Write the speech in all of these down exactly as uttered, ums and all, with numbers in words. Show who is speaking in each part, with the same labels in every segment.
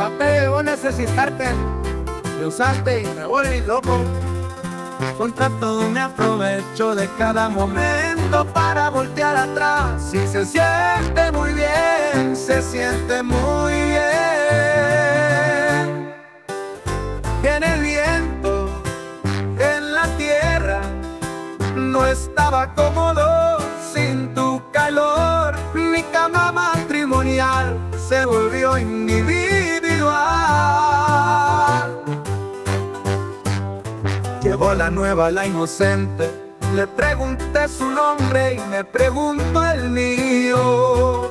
Speaker 1: Apego necesitarte, me usaste y me volví loco. Contra todo me aprovecho de cada momento para voltear atrás. Y se siente muy bien, se siente muy bien. Viene el viento en la tierra, no estaba cómodo sin tu calor. Mi cama matrimonial se volvió individual. Llegó la nueva, la inocente. Le pregunté su nombre y me preguntó el mío.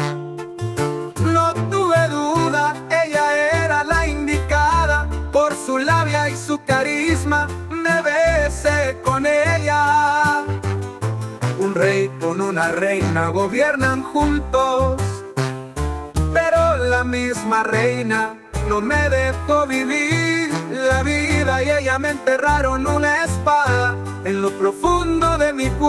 Speaker 1: No tuve duda, ella era la indicada. Por su labia y su carisma me besé con ella. Un rey con una reina gobiernan juntos, pero la misma reina no me dejó vivir la vida y ella me enterraron una espada en lo profundo de mi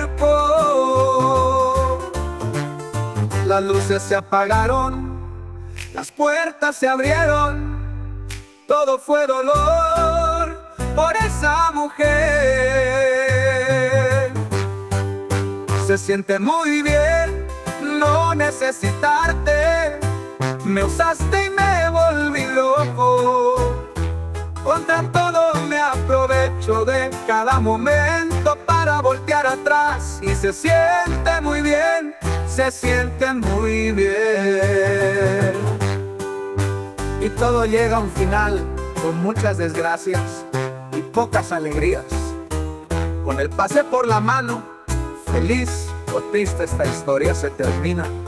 Speaker 1: cuerpo. Las luces se apagaron, las puertas se abrieron, todo fue dolor por esa mujer. Se siente muy bien no necesitarte, me usaste y me volví loco. Contra todo me aprovecho de cada momento para voltear atrás. Y se siente muy bien, se siente muy bien. Y todo llega a un final con muchas desgracias y pocas alegrías. Con el pase por la mano, feliz o triste esta historia se termina.